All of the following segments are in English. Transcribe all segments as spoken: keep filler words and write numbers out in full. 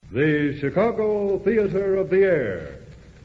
The Chicago Theater of the Air.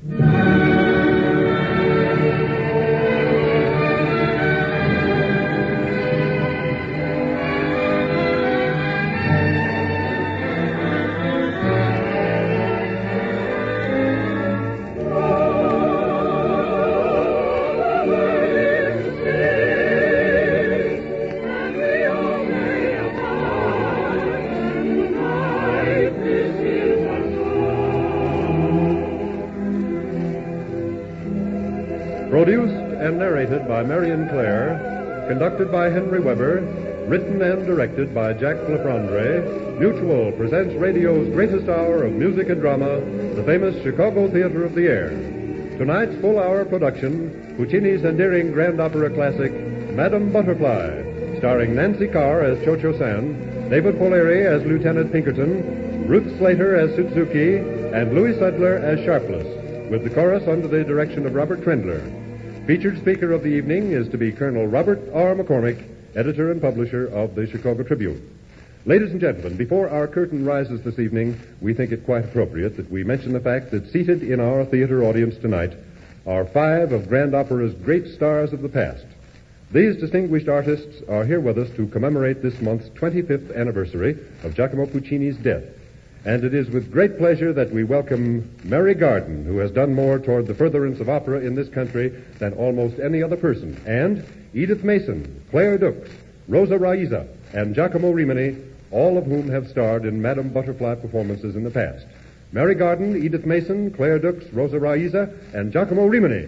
Produced and narrated by Marion Clare, conducted by Henry Weber, written and directed by Jack Lafrandre, Mutual presents radio's greatest hour of music and drama, the famous Chicago Theater of the Air. Tonight's full-hour production, Puccini's endearing grand opera classic, Madame Butterfly, starring Nancy Carr as Cho-Cho San, David Polari as Lieutenant Pinkerton, Ruth Slater as Suzuki, and Louis Sudler as Sharpless, with the chorus under the direction of Robert Trendler. Featured speaker of the evening is to be Colonel Robert R. McCormick, editor and publisher of the Chicago Tribune. Ladies and gentlemen, before our curtain rises this evening, we think it quite appropriate that we mention the fact that seated in our theater audience tonight are five of Grand Opera's great stars of the past. These distinguished artists are here with us to commemorate this month's twenty-fifth anniversary of Giacomo Puccini's death. And it is with great pleasure that we welcome Mary Garden, who has done more toward the furtherance of opera in this country than almost any other person, and Edith Mason, Claire Dux, Rosa Raiza, and Giacomo Rimini, all of whom have starred in Madame Butterfly performances in the past. Mary Garden, Edith Mason, Claire Dux, Rosa Raiza, and Giacomo Rimini.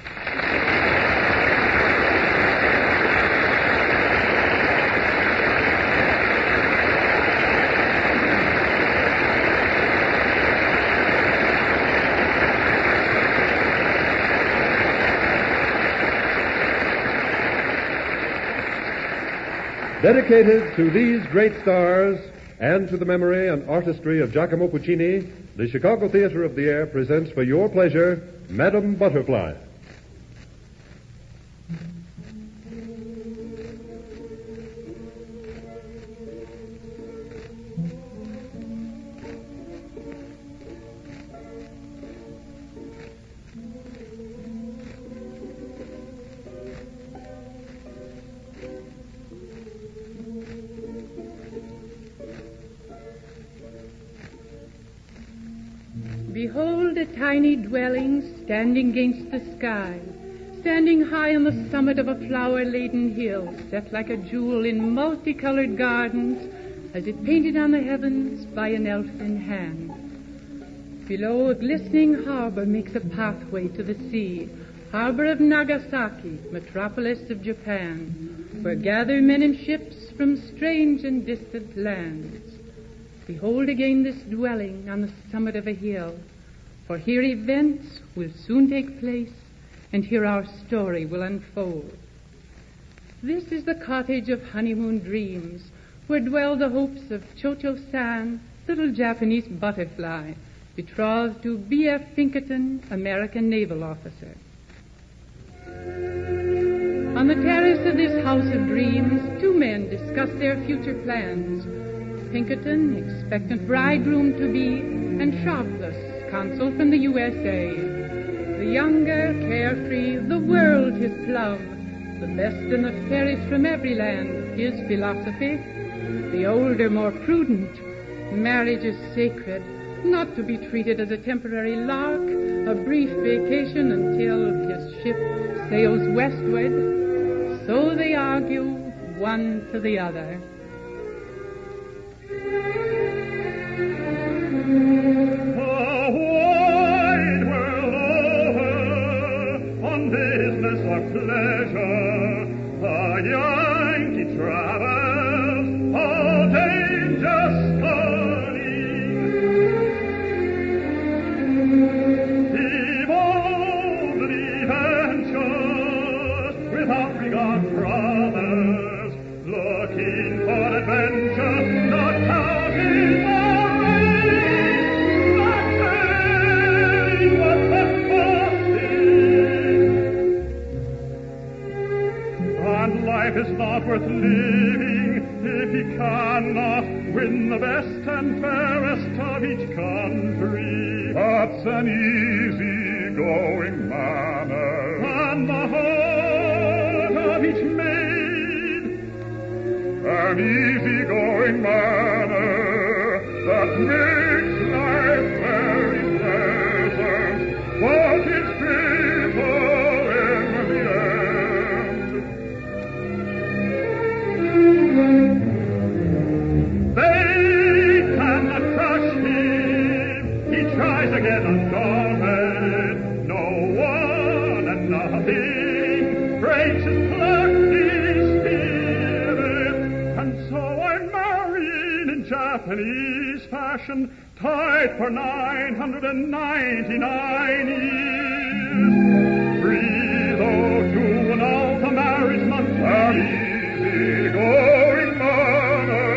Dedicated to these great stars and to the memory and artistry of Giacomo Puccini, the Chicago Theater of the Air presents for your pleasure Madame Butterfly. Behold a tiny dwelling standing against the sky, standing high on the summit of a flower-laden hill, set like a jewel in multicolored gardens, as if painted on the heavens by an elfin hand. Below, a glistening harbor makes a pathway to the sea, harbor of Nagasaki, metropolis of Japan, where gather men in ships from strange and distant lands. Behold again this dwelling on the summit of a hill, for here events will soon take place, and here our story will unfold. This is the cottage of honeymoon dreams, where dwell the hopes of Cho-Cho San, little Japanese butterfly, betrothed to B F Pinkerton, American naval officer. On the terrace of this house of dreams, two men discuss their future plans. Pinkerton, expectant bridegroom-to-be, and Sharpless, consul from the U S A. The younger, carefree, the world his love, the best and the fairest from every land, his philosophy. The older, more prudent, marriage is sacred, not to be treated as a temporary lark, a brief vacation until his ship sails westward. So they argue, one to the other. A wide world over, on business or pleasure, a Yankee travels, all danger stunning. He boldly ventures, without regard for others, looking for each country. That's an easy-going manner, and the heart of each maid. An easy-going manner that makes life very pleasant, but it's fatal in the end. They cannot crush him. He tries again undaunted. No one and nothing breaks his plucky spirit. And so I'm marrying in Japanese fashion, tied for nine hundred ninety-nine years. Free though to annul the marriage month, an easy-going manner.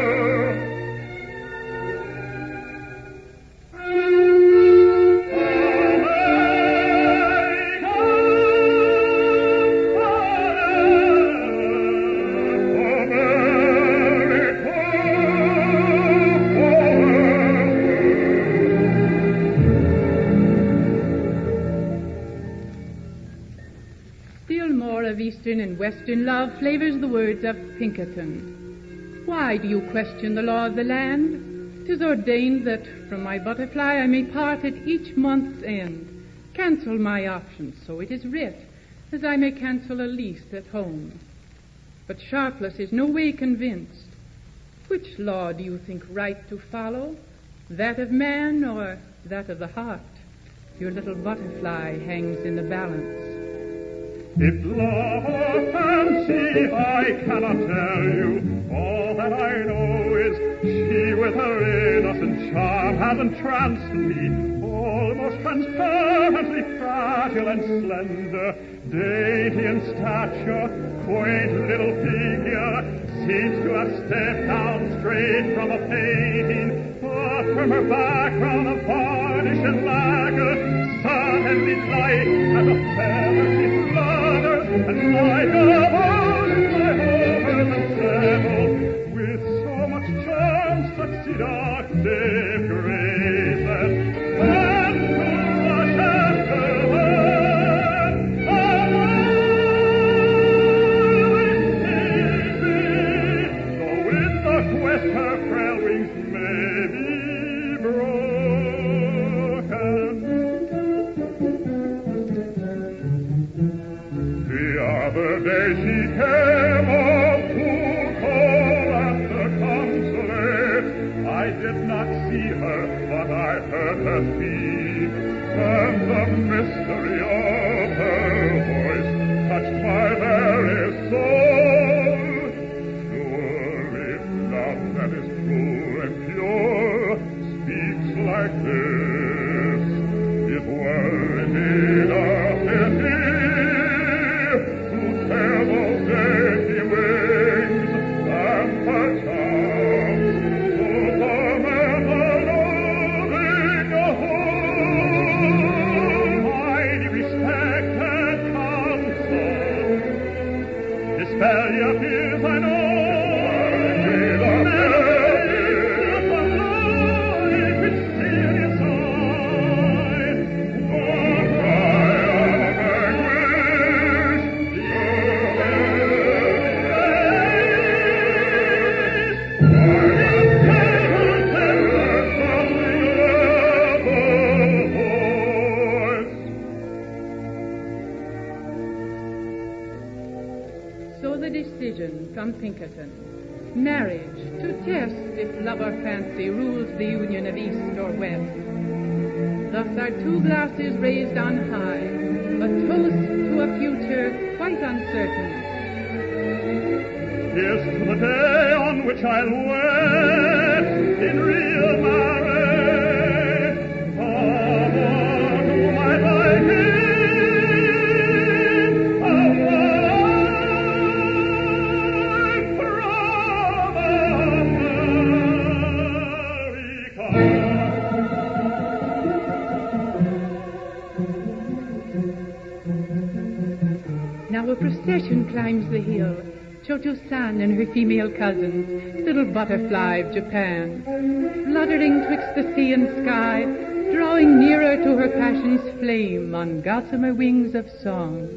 Eastern and Western love flavors the words of Pinkerton. Why do you question the law of the land? 'Tis ordained that from my butterfly I may part at each month's end, cancel my options, so it is writ, as I may cancel a lease at home. But Sharpless is no way convinced. Which law do you think right to follow? That of man or that of the heart? Your little butterfly hangs in the balance. If love or fancy, I cannot tell you. All that I know is she with her innocent charm has entranced me, almost transparently fragile and slender, dainty in stature, quaint little figure, seems to have stepped down straight from a painting, but from her background of varnish and lacquer, suddenly light as a feather she flutters, and like a rose my hovers and settles, with so much charm such seductive graces, and to blush after her, always sees me, though in the quest her frail wings may be broken. The other day she came up to call at the consulate. I did not see her, but I heard her speak, and the mystery of her voice touched my very soul. Surely love that is true and pure speaks like this. It were indeed a pity to tear those dainty wings, and perchance to torment a loving home. Mighty respected counsel, dispel your fears, I know. From Pinkerton. Marriage, to test if love or fancy rules the union of East or West. Thus are two glasses raised on high, a toast to a future quite uncertain. Here's to the day on which I'll wed in real marriage. Oh, to my liking. Now a procession climbs the hill, Cho-Cho-San and her female cousins, little butterfly of Japan, fluttering twixt the sea and sky, drawing nearer to her passion's flame on gossamer wings of song.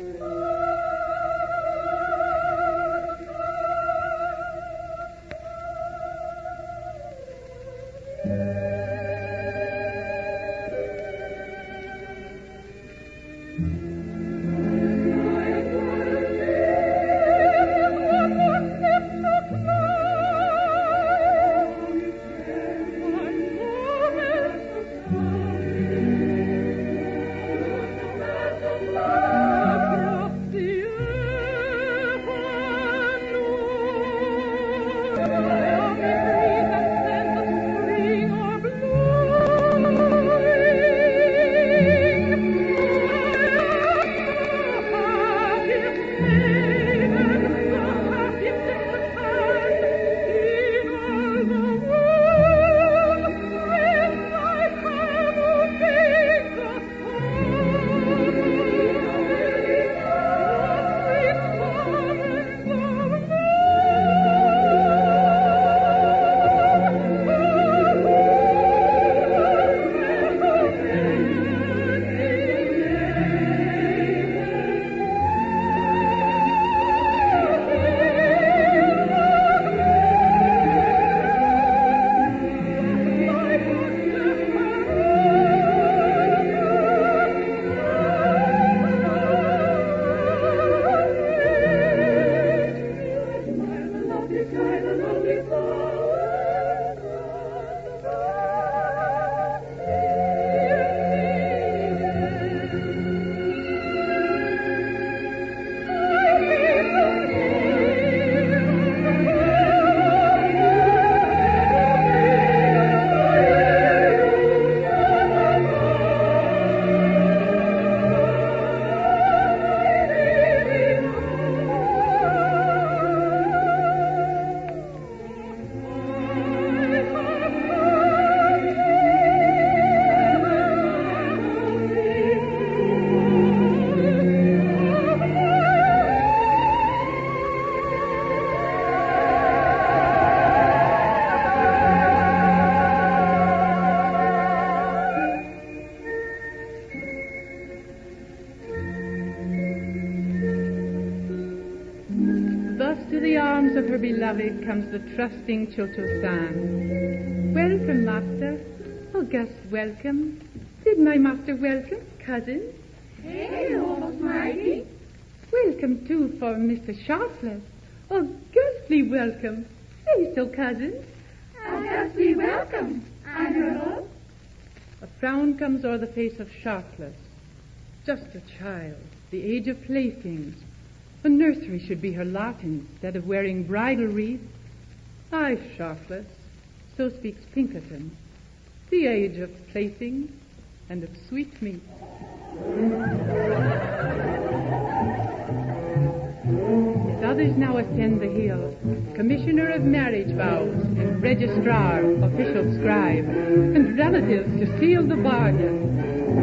Of her beloved comes the trusting Cho-Cho-San. Welcome, master. August welcome. Did my master welcome, cousin? Hey, almost mighty. Welcome, too, for Mister Sharpless. Augustly welcome. Say so, cousin. Augustly welcome, Honorable. A frown comes o'er the face of Sharpless. Just a child, the age of playthings. A nursery should be her lot instead of wearing bridal wreath. Aye, Sharpless, so speaks Pinkerton, the age of playthings and of sweetmeats. As others now ascend the hill, commissioner of marriage vows and registrar, official scribe, and relatives to seal the bargain.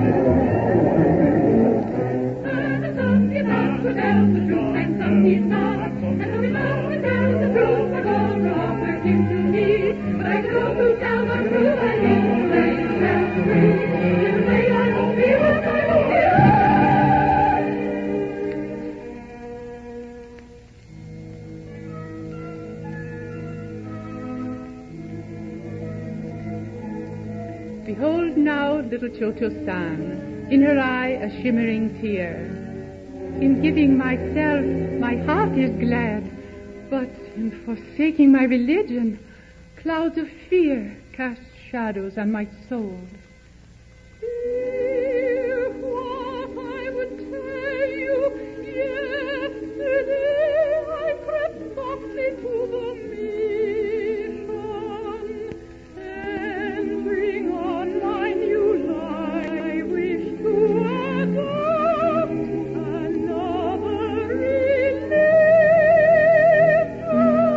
Behold now little Cho-Cho-San, in her eye a shimmering tear. In giving myself, my heart is glad, but in forsaking my religion, clouds of fear cast shadows on my soul. If what I would tell you, yesterday I crept softly to the mission, entering on my new life, I wish to adopt another religion.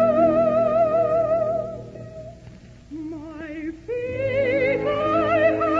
My faith I have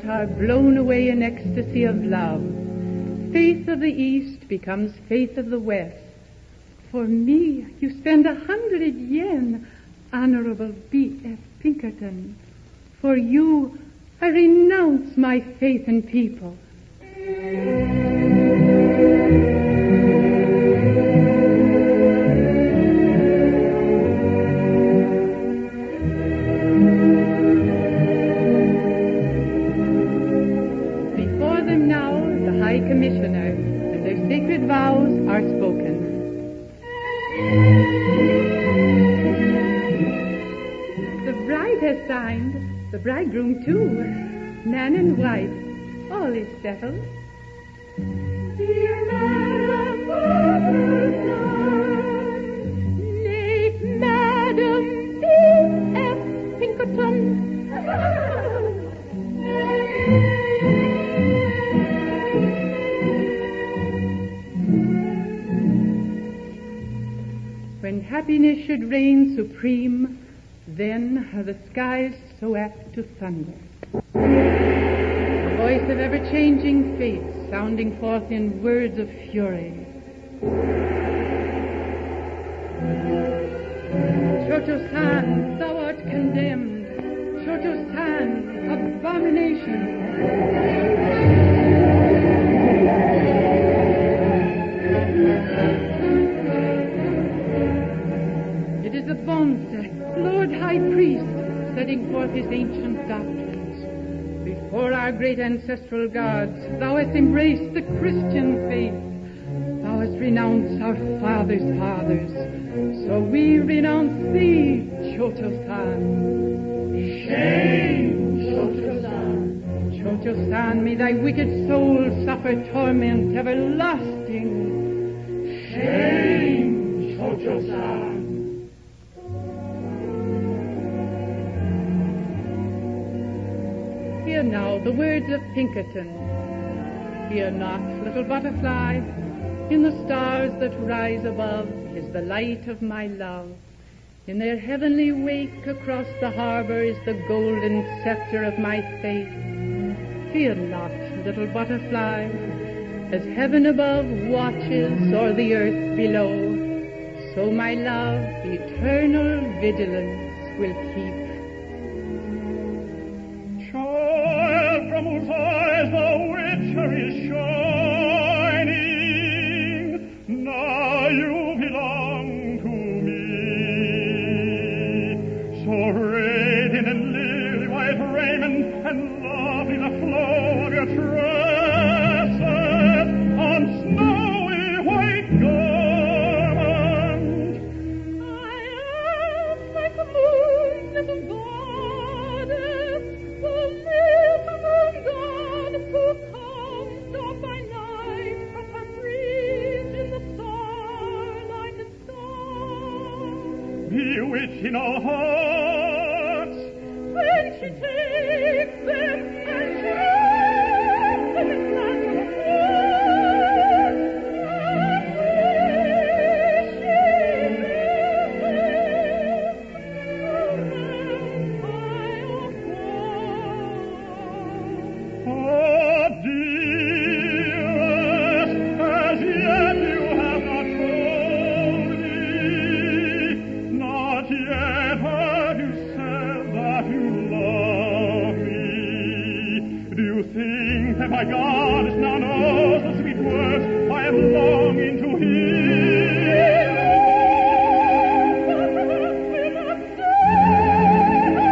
heart are blown away in ecstasy of love. Faith of the East becomes faith of the West. For me, you spend a hundred yen, Honorable B F Pinkerton. For you, I renounce my faith in people. Before them now, the High Commissioner and their sacred vows are spoken. The bride has signed, the bridegroom too, man and wife, all is settled. Dear Madam Pinkerton, nay, Madam B F Pinkerton. When happiness should reign supreme, then are the skies so apt to thunder. The voice of ever-changing fate sounding forth in words of fury. Cho-Cho-San, thou art condemned. Cho-Cho-San, abomination. It is the Bonze, Lord High Priest, setting forth his ancient doctrines. Before our great ancestral gods, thou hast embraced the Christian faith. Thou hast renounced our fathers' fathers. So we renounce thee, Cho-Cho-San. Shame, Cho-Cho-San. Cho-Cho-San, may thy wicked soul suffer torment everlasting. Shame, Cho-Cho-San. Hear now the words of Pinkerton. Fear not, little butterfly. In the stars that rise above is the light of my love. In their heavenly wake across the harbor is the golden scepter of my faith. Fear not, little butterfly. As heaven above watches o'er the earth below, so my love eternal vigilance will keep. From whose eyes the witcher is shining, now you belong to me. So radiant in lily-white raiment, and lovely the flow of your tresses, on snowy white garment. I am like the moon, little goddess, who lives among God, who comes down by night from her breeze in the starlight and song. Bewitching all hearts, when she takes them and she wraps them in glance of a flood, and where she lives, oh, dearest, as yet you have not told me, not yet have you said that you love me. Do you think that my goddess now knows the sweet words I am longing to hear? But perhaps will not say.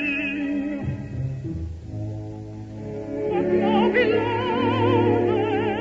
Beloved,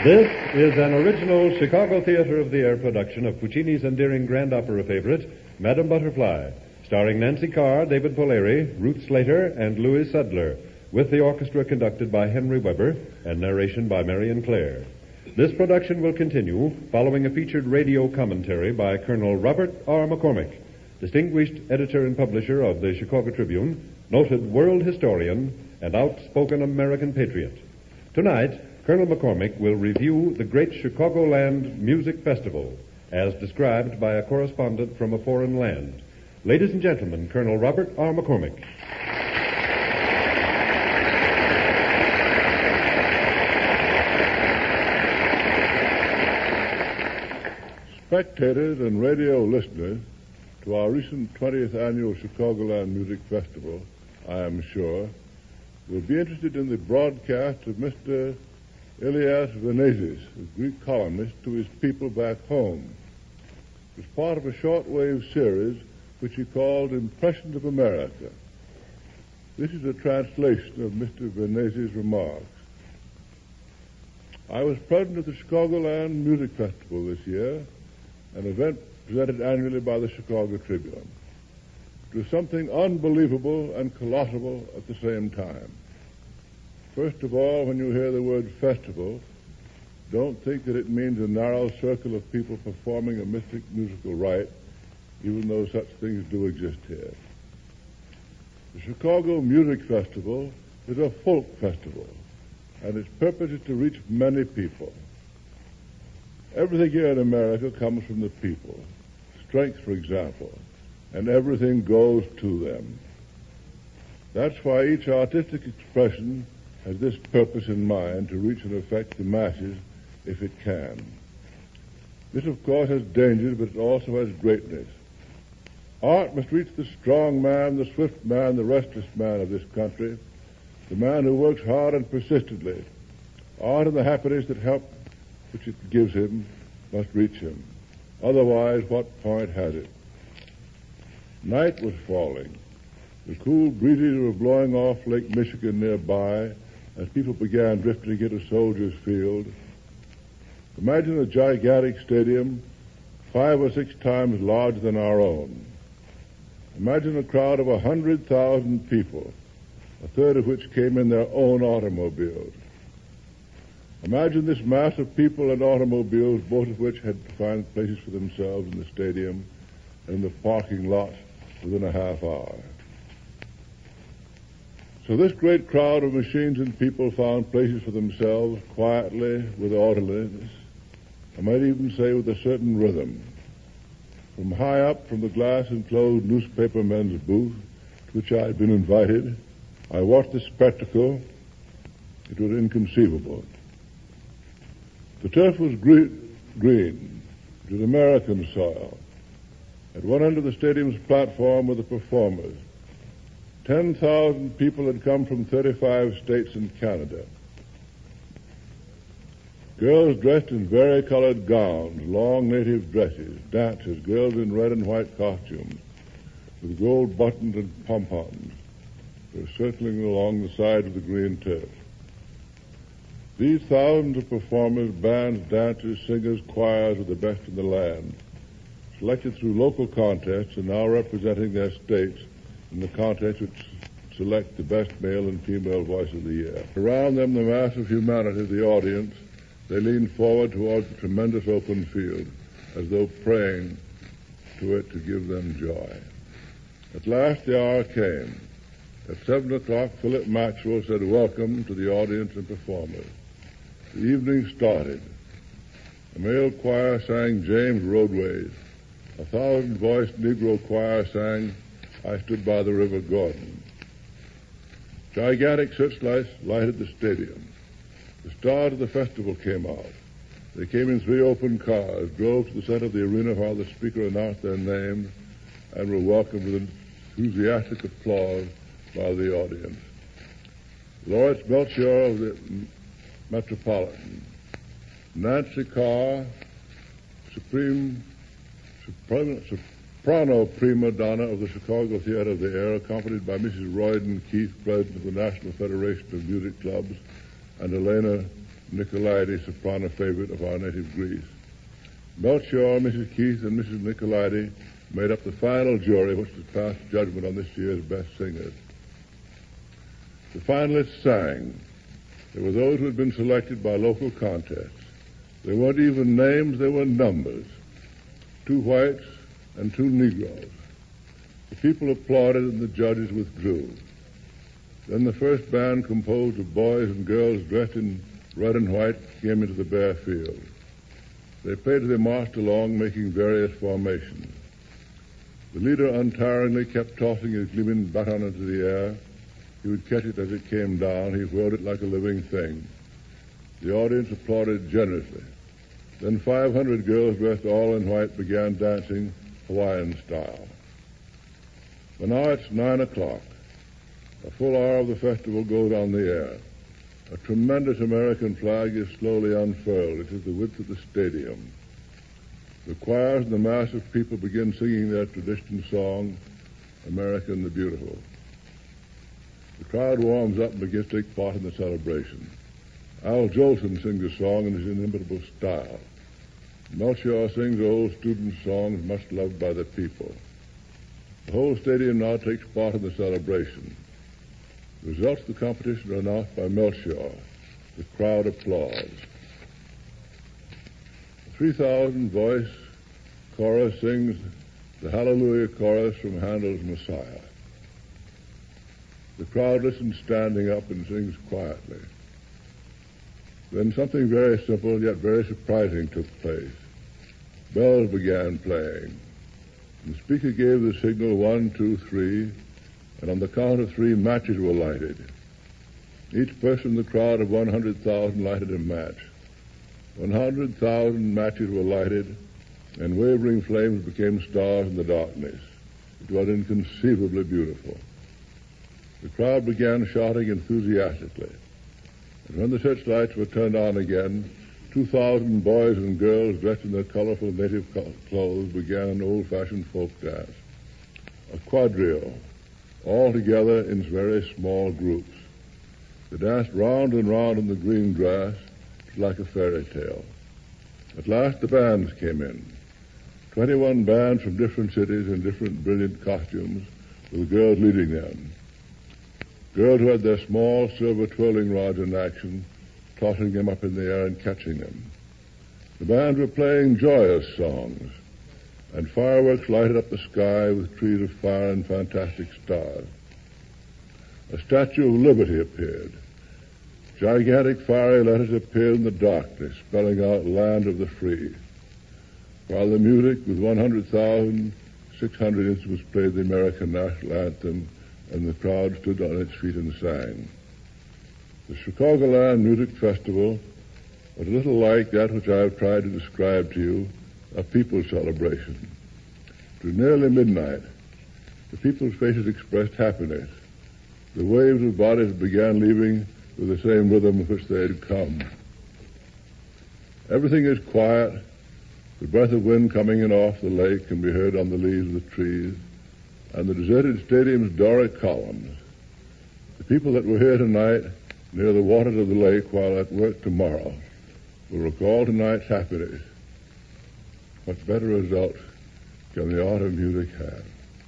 This is an original Chicago Theater of the Air production of Puccini's endearing grand opera favorite, Madame Butterfly, starring Nancy Carr, David Polari, Ruth Slater, and Louis Sudler, with the orchestra conducted by Henry Weber and narration by Marion Clare. This production will continue following a featured radio commentary by Colonel Robert R. McCormick, distinguished editor and publisher of the Chicago Tribune, noted world historian, and outspoken American patriot. Tonight, Colonel McCormick will review the great Chicagoland Music Festival, as described by a correspondent from a foreign land. Ladies and gentlemen, Colonel Robert R. McCormick. Spectators and radio listeners to our recent twentieth annual Chicagoland Music Festival, I am sure, will be interested in the broadcast of Mister Elias Venezis, a Greek columnist, to his people back home. It was part of a shortwave series which he called Impressions of America. This is a translation of Mister Venezis' remarks. I was president of the Chicagoland Music Festival this year, an event presented annually by the Chicago Tribune. It was something unbelievable and colossal at the same time. First of all, when you hear the word festival, don't think that it means a narrow circle of people performing a mystic musical rite, even though such things do exist here. The Chicago Music Festival is a folk festival, and its purpose is to reach many people. Everything here in America comes from the people. Strength, for example, and everything goes to them. That's why each artistic expression has this purpose in mind, to reach and affect the masses if it can. This, of course, has dangers, but it also has greatness. Art must reach the strong man, the swift man, the restless man of this country, the man who works hard and persistently. Art and the happiness that help which it gives him must reach him. Otherwise, what point has it? Night was falling. The cool breezes were blowing off Lake Michigan nearby as people began drifting into Soldiers Field. Imagine a gigantic stadium five or six times larger than our own. Imagine a crowd of a hundred thousand people, a third of which came in their own automobiles. Imagine this mass of people and automobiles, both of which had to find places for themselves in the stadium and in the parking lots within a half hour. So this great crowd of machines and people found places for themselves quietly, with orderliness, I might even say with a certain rhythm. From high up from the glass-enclosed newspapermen's booth to which I had been invited, I watched the spectacle. It was inconceivable. The turf was green. green. It was American soil. At one end of the stadium's platform were the performers. Ten thousand people had come from thirty-five states and Canada. Girls dressed in varicolored gowns, long native dresses, dancers, girls in red and white costumes, with gold buttons and pom-poms. They were circling along the sides of the green turf. These thousands of performers, bands, dancers, singers, choirs of the best in the land, selected through local contests and now representing their states in the contests which select the best male and female voice of the year. Around them, the mass of humanity, the audience, they leaned forward towards the tremendous open field, as though praying to it to give them joy. At last the hour came. At seven o'clock, Philip Maxwell said, "Welcome to the audience and performers." The evening started. A male choir sang James Roadways. A thousand-voiced Negro choir sang I Stood by the River Gordon. Gigantic searchlights lighted the stadium. The stars of the festival came out. They came in three open cars, drove to the center of the arena while the speaker announced their names, and were welcomed with enthusiastic applause by the audience. Lawrence Melchior of the Metropolitan, Nancy Carr, Supreme, Supreme, soprano prima donna of the Chicago Theater of the Air, accompanied by Missus Royden Keith, president of the National Federation of Music Clubs, and Elena Nicolaides, soprano favorite of our native Greece. Melchior, Missus Keith, and Missus Nicolaides made up the final jury which has passed judgment on this year's best singers. The finalists sang. There were those who had been selected by local contests. They weren't even names, they were numbers. Two whites and two Negroes. The people applauded and the judges withdrew. Then the first band, composed of boys and girls dressed in red and white, came into the bare field. They played as they marched along, making various formations. The leader untiringly kept tossing his gleaming baton into the air. He would catch it as it came down. He whirled it like a living thing. The audience applauded generously. Then five hundred girls dressed all in white began dancing Hawaiian style. But now it's nine o'clock. A full hour of the festival goes on the air. A tremendous American flag is slowly unfurled. It is the width of the stadium. The choirs and the mass of people begin singing their traditional song, American the Beautiful. The crowd warms up and begins to take part in the celebration. Al Jolson sings a song in his inimitable style. Melchior sings old student songs much loved by the people. The whole stadium now takes part in the celebration. The results of the competition are announced by Melchior. The crowd applauds. The three thousand voice chorus sings the Hallelujah chorus from Handel's Messiah. The crowd listens standing up and sings quietly. Then something very simple yet very surprising took place. Bells began playing. The speaker gave the signal one, two, three, and on the count of three, matches were lighted. Each person in the crowd of one hundred thousand lighted a match. one hundred thousand matches were lighted, and wavering flames became stars in the darkness. It was inconceivably beautiful. The crowd began shouting enthusiastically. And when the searchlights were turned on again, two thousand boys and girls dressed in their colorful native clothes began an old-fashioned folk dance. A quadrille, all together in very small groups. They danced round and round in the green grass, like a fairy tale. At last the bands came in. Twenty-one bands from different cities in different brilliant costumes, with girls leading them. Girls who had their small silver twirling rods in action, tossing them up in the air and catching them. The bands were playing joyous songs, and fireworks lighted up the sky with trees of fire and fantastic stars. A Statue of Liberty appeared. Gigantic fiery letters appeared in the darkness, spelling out Land of the Free, while the music with one hundred thousand six hundred instruments played the American national anthem, and the crowd stood on its feet and sang. The Chicagoland Music Festival was a little like that which I have tried to describe to you, a people's celebration. It was nearly midnight. The people's faces expressed happiness. The waves of bodies began leaving with the same rhythm in which they had come. Everything is quiet. The breath of wind coming in off the lake can be heard on the leaves of the trees, and the deserted stadium's Doric columns. The people that were here tonight near the waters of the lake while at work tomorrow will recall tonight's happiness. What better result can the art of music have?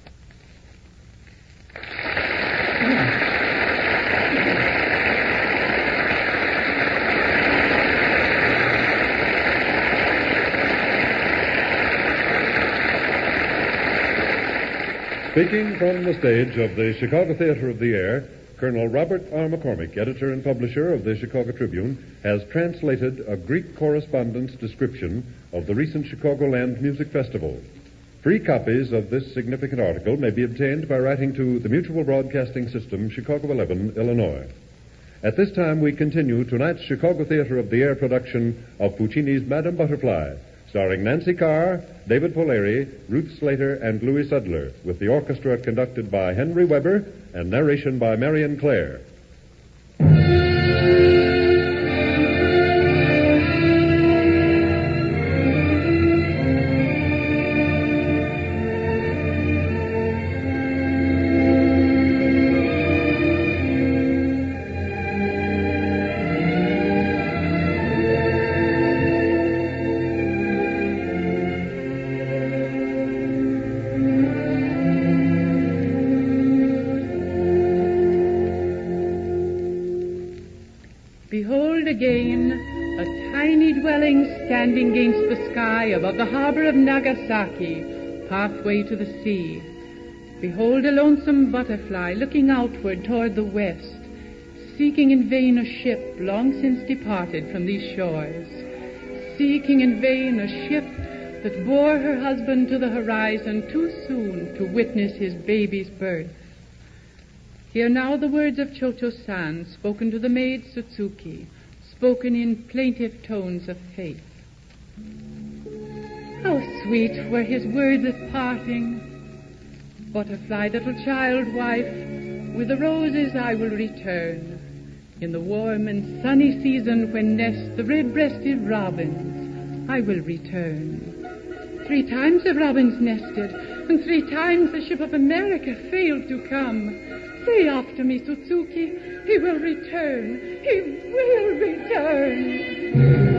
Speaking from the stage of the Chicago Theater of the Air, Colonel Robert R. McCormick, editor and publisher of the Chicago Tribune, has translated a Greek correspondent's description of the recent Chicagoland Music Festival. Free copies of this significant article may be obtained by writing to the Mutual Broadcasting System, Chicago eleven, Illinois. At this time, we continue tonight's Chicago Theater of the Air production of Puccini's Madame Butterfly, starring Nancy Carr, David Polari, Ruth Slater, and Louis Sudler, with the orchestra conducted by Henry Weber and narration by Marion Clare. Behold again a tiny dwelling standing against the sky above the harbor of Nagasaki, halfway to the sea. Behold a lonesome butterfly looking outward toward the west, seeking in vain a ship long since departed from these shores, seeking in vain a ship that bore her husband to the horizon too soon to witness his baby's birth. Hear now the words of Cho-Cho-San, spoken to the maid Sutsuki, spoken in plaintive tones of faith. How sweet were his words at parting. Butterfly, little child wife, with the roses I will return. In the warm and sunny season when nest the red-breasted robins, I will return. Three times have robins nested, and three times the ship of America failed to come. Say after me, Sutsuki, he will return. He will return.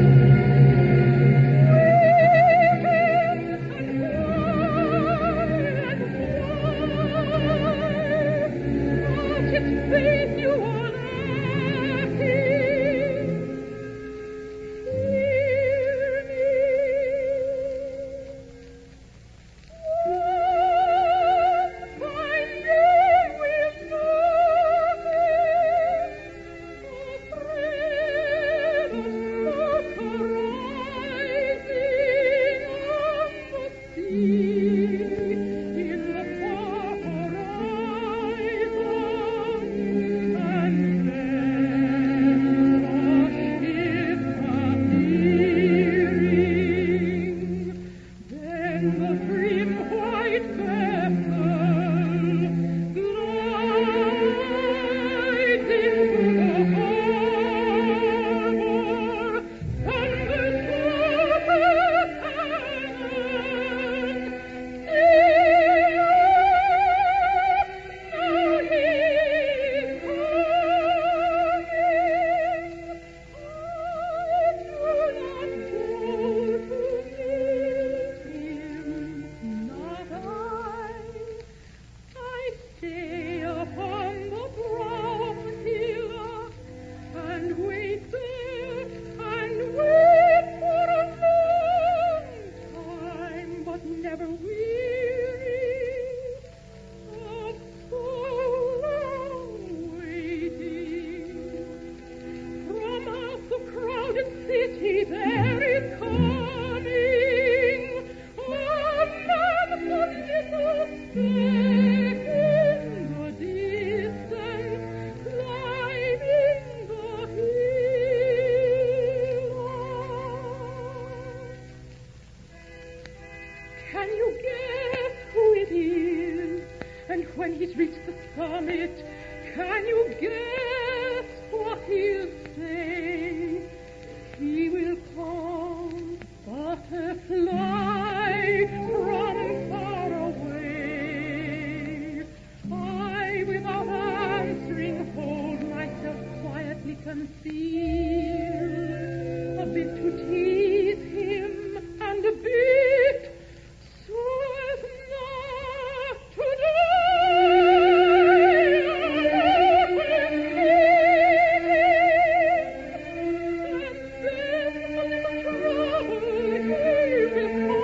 Thank you.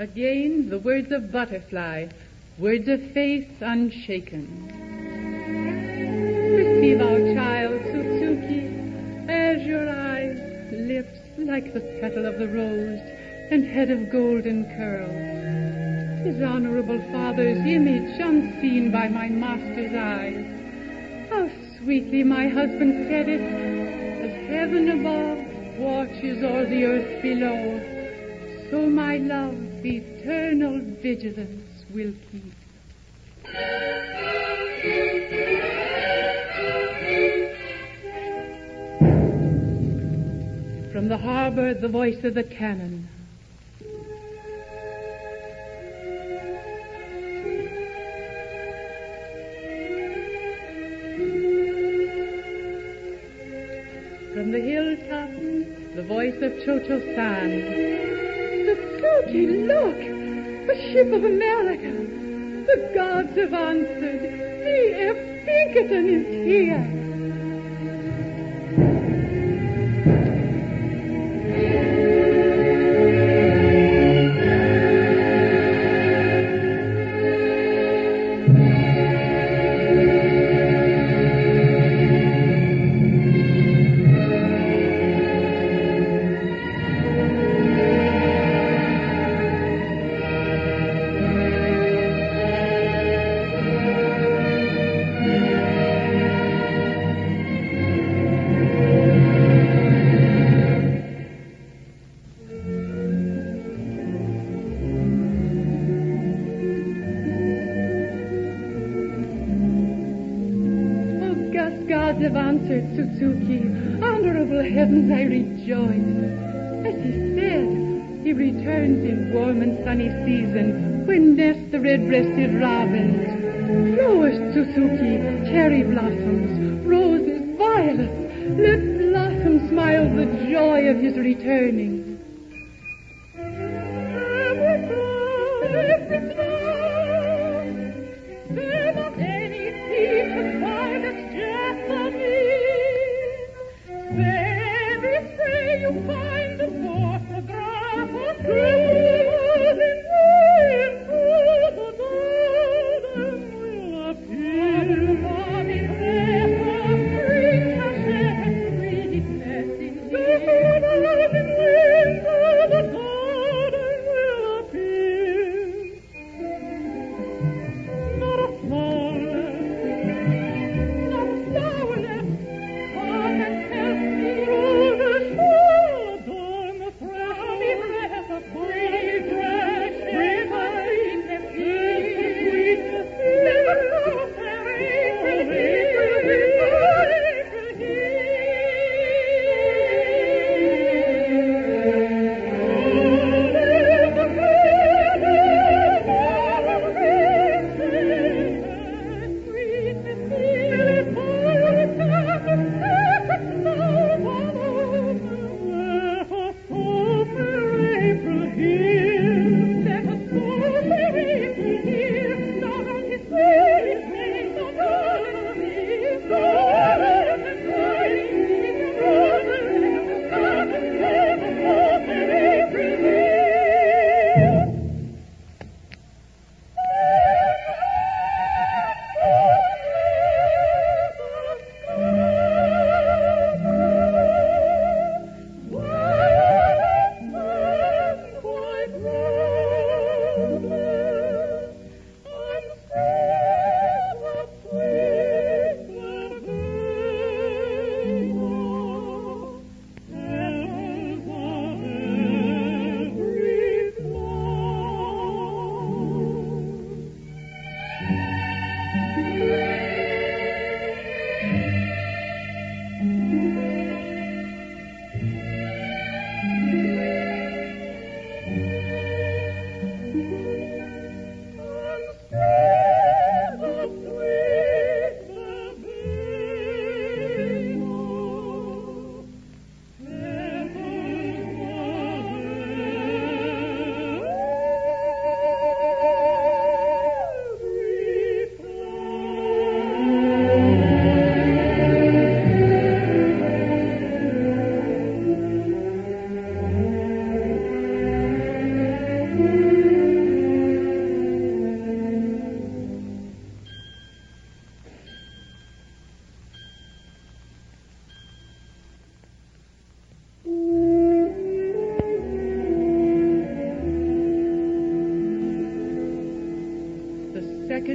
Again, the words of butterfly, words of faith unshaken. Receive our child, Tsutsuki, azure eyes, lips like the petal of the rose, and head of golden curls. His honorable father's image unseen by my master's eyes. How sweetly my husband said it, as heaven above watches o'er the earth below, so my love eternal vigilance will keep. From the harbor, the voice of the cannon. From the hilltop, the voice of Cho-Cho-San. Tsutsuki, look! A ship of America! The gods have answered. The F. Pinkerton is here! Have answered, Tsutsuki. Honorable heavens, I rejoice. As he said, he returns in warm and sunny season, when nest the red-breasted robins. Flowers, Tsutsuki, cherry blossoms, roses, violets. Let blossom smile the joy of his returning. Every flower, every flower, there not any peace and violet's you find the photograph of golden wind through the garden will appear. The morning breath of spring shall shed sweetness in the golden wind through the garden will appear.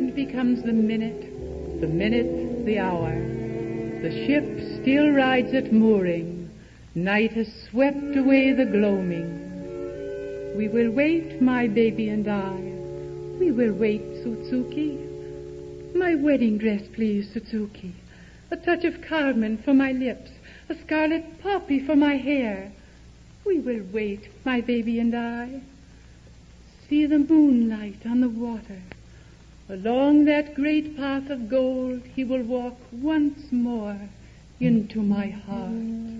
second becomes the minute, the minute the hour. The ship still rides at mooring. Night has swept away the gloaming. We will wait, my baby and I. We will wait, Tsutsuki. My wedding dress, please, Tsutsuki. A touch of carmine for my lips, a scarlet poppy for my hair. We will wait, my baby and I. See the moonlight on the water. Along that great path of gold he will walk once more into my heart.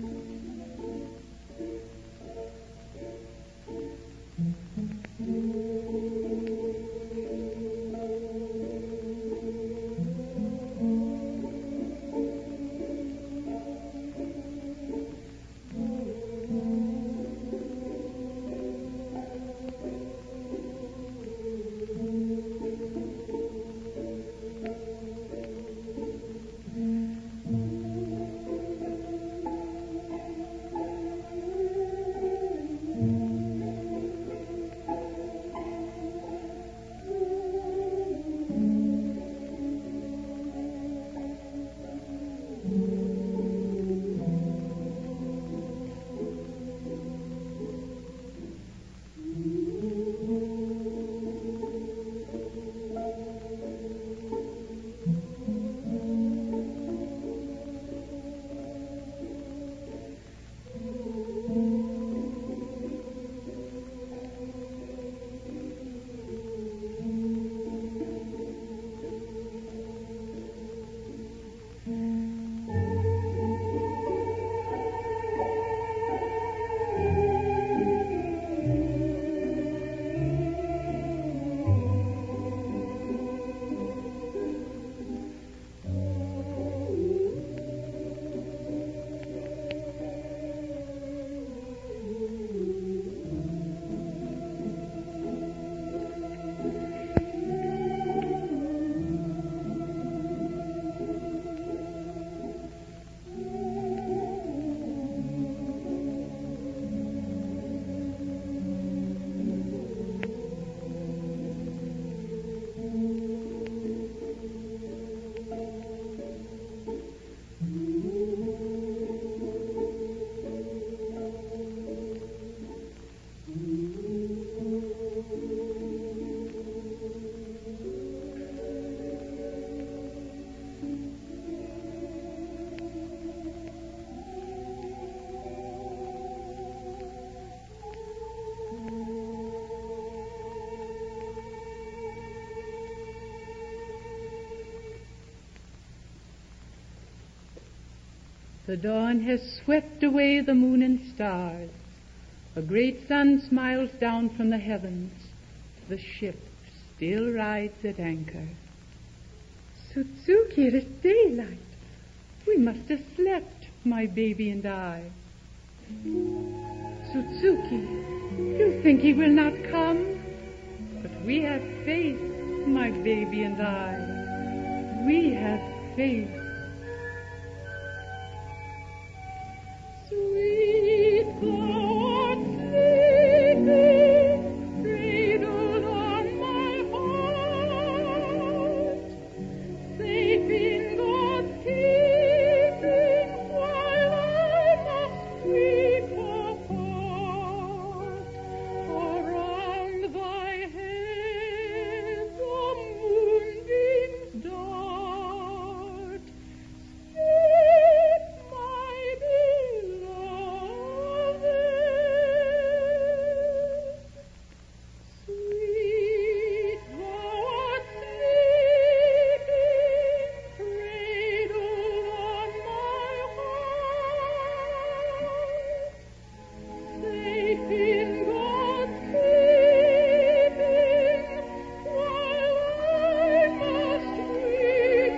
The dawn has swept away the moon and stars. A great sun smiles down from the heavens. The ship still rides at anchor. Tsutsuki, it is daylight. We must have slept, my baby and I. Tsutsuki, you think he will not come? But we have faith, my baby and I. We have faith. Sweet thought sleeping, cradled on my heart, safe in God's keeping, while I must weep apart. Around thy head the moonbeams dart. Sleep, my beloved. Sweet thought sleeping, cradled on my heart, safe in God's keeping, while I must weep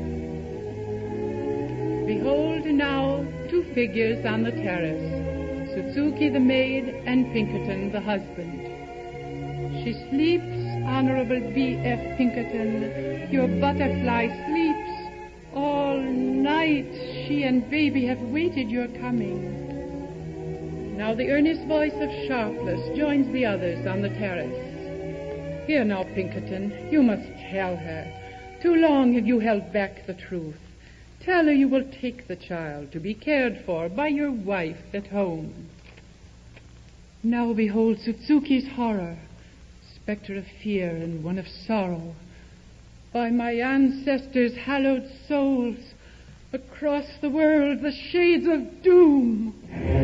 Behold now two figures on the terrace, Suzuki the maid and Pinkerton the husband. She sleeps, Honorable B F Pinkerton. Your butterfly sleeps. All night she and baby have waited your coming. Now the earnest voice of Sharpless joins the others on the terrace. Here now, Pinkerton, you must tell her. Too long have you held back the truth. Tell her you will take the child to be cared for by your wife at home. Now behold Suzuki's horror, spectre of fear and one of sorrow. By my ancestors' hallowed souls, across the world the shades of doom.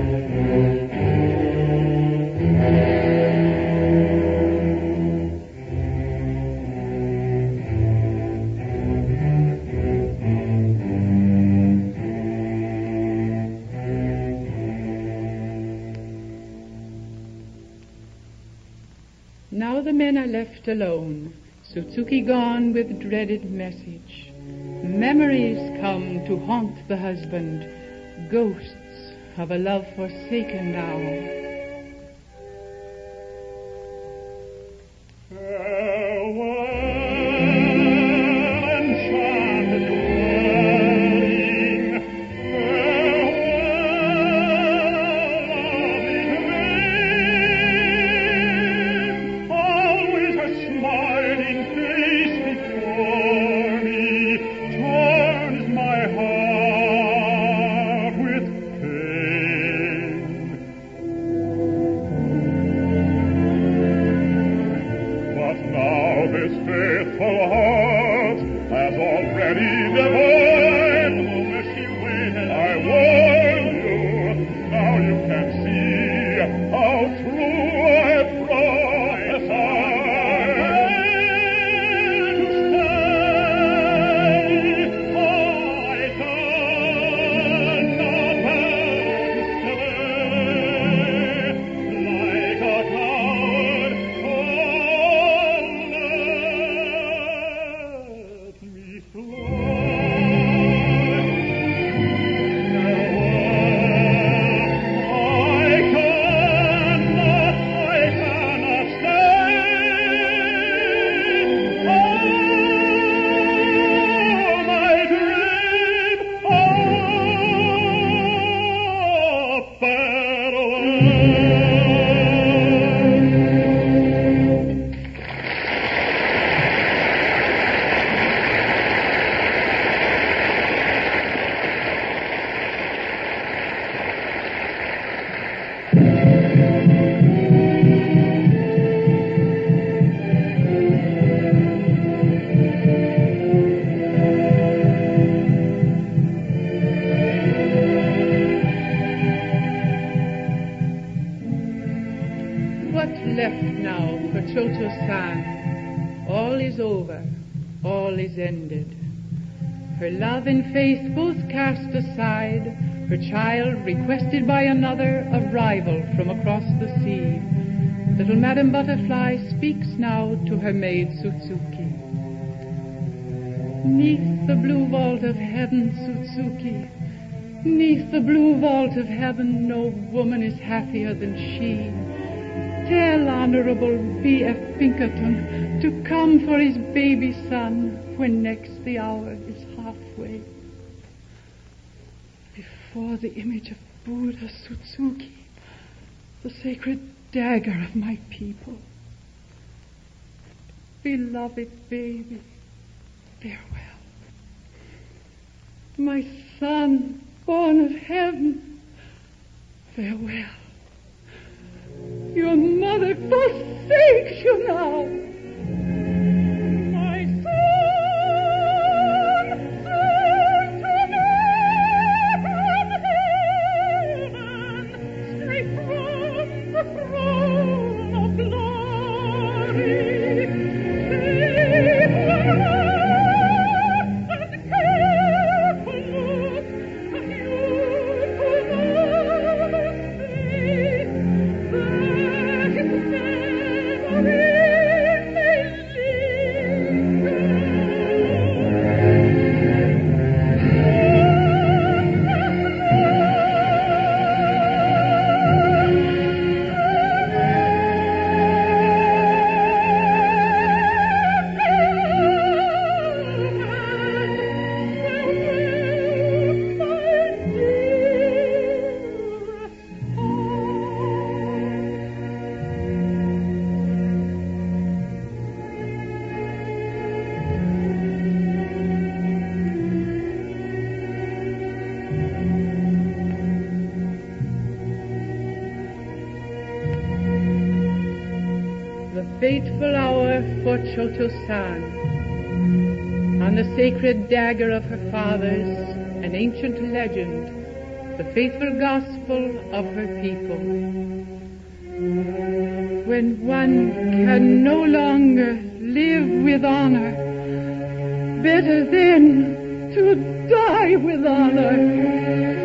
Now the men are left alone, Suzuki gone with dreaded message. Memories come to haunt the husband, ghosts of a love forsaken now. Her love and faith both cast aside, her child requested by another, a rival from across the sea. Little Madame Butterfly speaks now to her maid Suzuki. Neath the blue vault of heaven, Suzuki, neath the blue vault of heaven, no woman is happier than she. Tell Honorable B F Pinkerton to come for his baby son when next the hour is halfway. Before the image of Buddha, Suzuki, the sacred dagger of my people. Beloved baby, farewell. My son, born of heaven, farewell. Your mother forsakes you now. My son, sent to me from heaven, straight from the throne of glory. Take one and careful look at you who must stay. That is memory fateful hour for Choto-san. On the sacred dagger of her fathers, an ancient legend, the faithful gospel of her people. When one can no longer live with honor, better then to die with honor.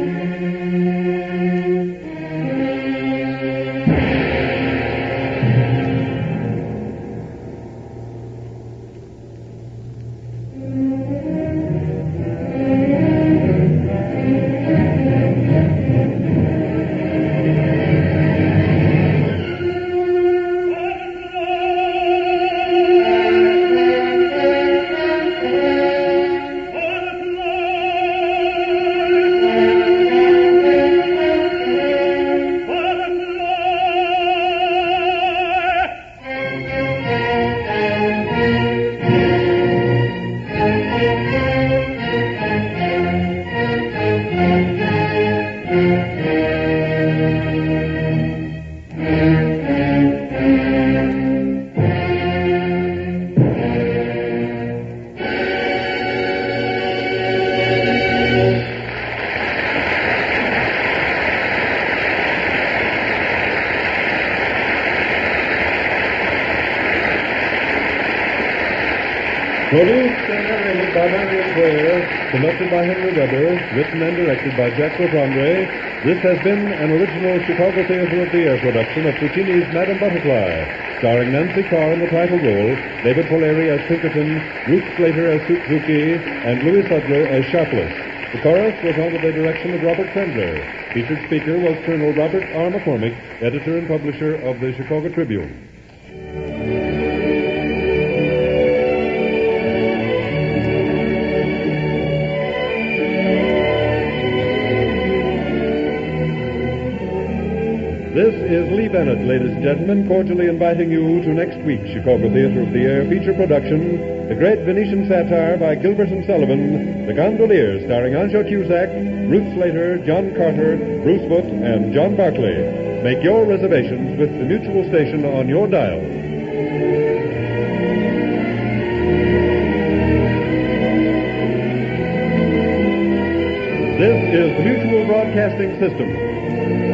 Produced and narrated by Marion Clare, conducted by Henry Weber, written and directed by Jack LaFondre, this has been an original Chicago Theater of the Air production of Puccini's Madame Butterfly, starring Nancy Carr in the title role, David Polari as Pinkerton, Ruth Slater as Suzuki, and Louis Sudler as Sharpless. The chorus was under the direction of Robert Trendler. Featured speaker was Colonel Robert R. McCormick, editor and publisher of the Chicago Tribune. This is Lee Bennett, ladies and gentlemen, cordially inviting you to next week's Chicago Theater of the Air feature production, the great Venetian satire by Gilbert and Sullivan, The Gondoliers, starring Anjo Cusack, Ruth Slater, John Carter, Bruce Foote, and John Barclay. Make your reservations with the Mutual Station on your dial. This is the Mutual Broadcasting System.